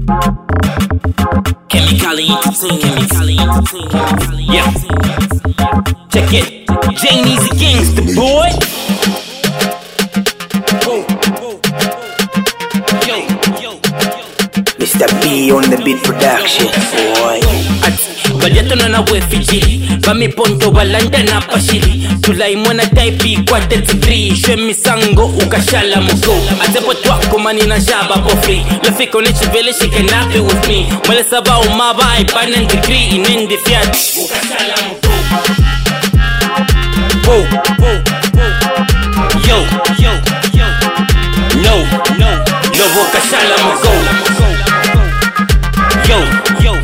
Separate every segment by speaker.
Speaker 1: Chemically Entertainment. Yeah. Check it. Janie's a gangster, boy.
Speaker 2: Mr. B on the beat production, boy.
Speaker 1: Baliato na wefijili Bami ponto balanda na pashili Tulai mwana taipi kwa 33 Shwe misango ukashala mugo Atepo twako mani na jaba po free Lafiko nechi vele she can be with me Mwele saba umaba ipanen degree Inendi fiat ukashala mugo Yo No Lobo ukashala mugo Yo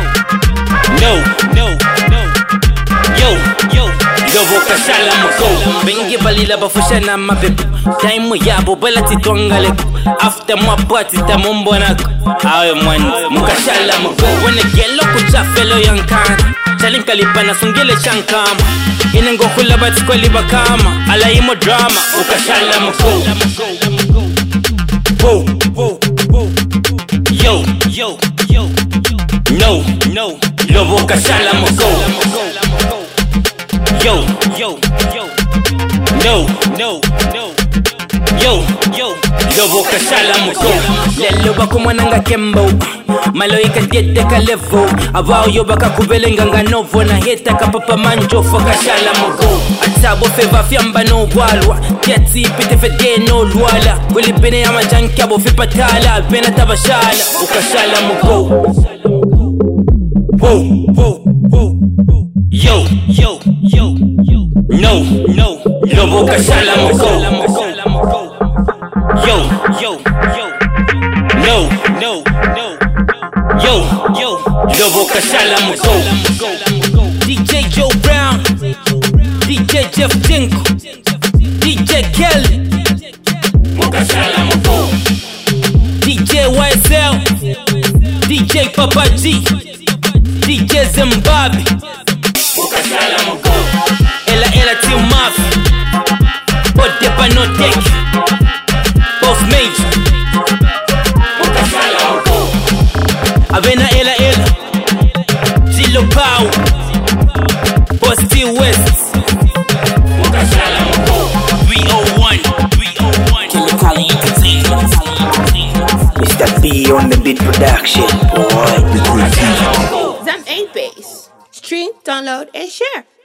Speaker 1: Lobo kashala mugo Bengi balila bafushana mabebu Time yabo bala titwangaleko After mwapati tamumbonako Awe mwani mukashala mugo Wene gelo kuchafelo yankana Chalinka lipana sungile shankama Inengo hula bati kwa liba kama Ala imo drama ukashala mugo Yo No Lobo kashala mugo Yo Lobo kashala mugo Lelo bako mwananga kembo Malo ikadiete ka level Abao yo baka kubelenga nga novo Na heta ka papa manjo fo kashala mugo Atabo feva fiamba no walwa Tiati pite fede no luala Wili bine ya majanki abo fi patala Bena tabashala ukashala mugo Yo No Lobo kashala mugo Yo No Yo Lobo kashala mugo DJ Joe Brown DJ Jeff Dinko DJ Kelly Mukashala mugo DJ YSL DJ Papa G DJ Zimbabwe Mukashala mugo Ela Team Mafia Pote Panotek Boss Major Mukashala mugo Avena Ela Zilo Power Boss T West Mukashala mugo 301 Chemically Entertainment.
Speaker 2: Mr. B on the beat production, boy.
Speaker 3: Zam 8 Base. Stream, download, and share.